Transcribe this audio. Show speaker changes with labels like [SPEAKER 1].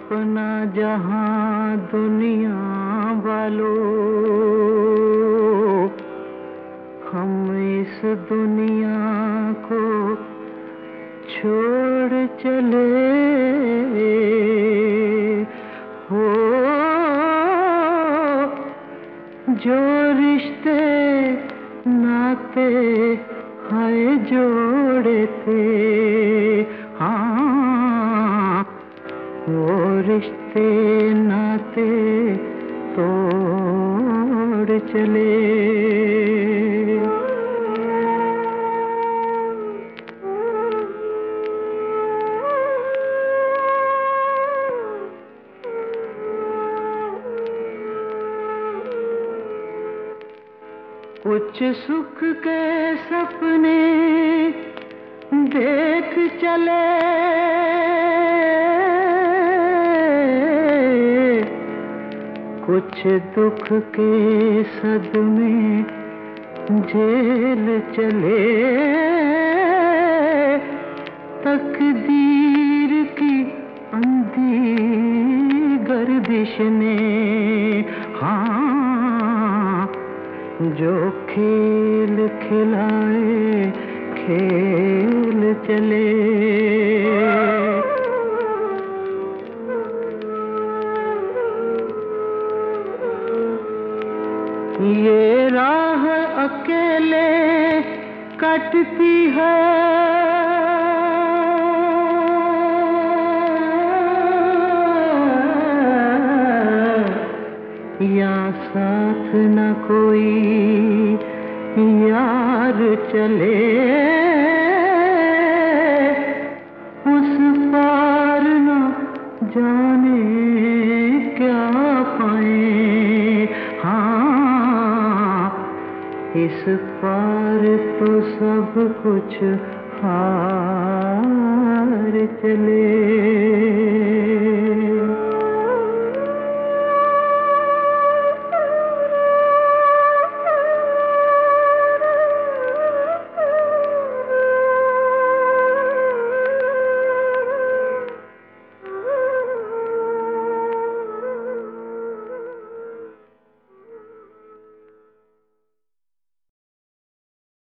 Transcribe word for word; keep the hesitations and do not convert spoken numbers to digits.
[SPEAKER 1] अपना जहां दुनिया वालों, हम इस दुनिया को छोड़ चले हो। जो रिश्ते नाते हाय जोड़े थे, हाँ वो रिश्ते नाते तोड़ चले। कुछ सुख के सपने देख चले, कुछ दुख के सदमे झेल चले। तकदीर की अंधी गर्दिश ने, हाँ जो खेल खिलाए खेल चले। ये राह अकेले कटती है, या साथ न कोई यार चले। उस पार न जाने क्या पाए, हाँ इस पार तो सब कुछ हार चले।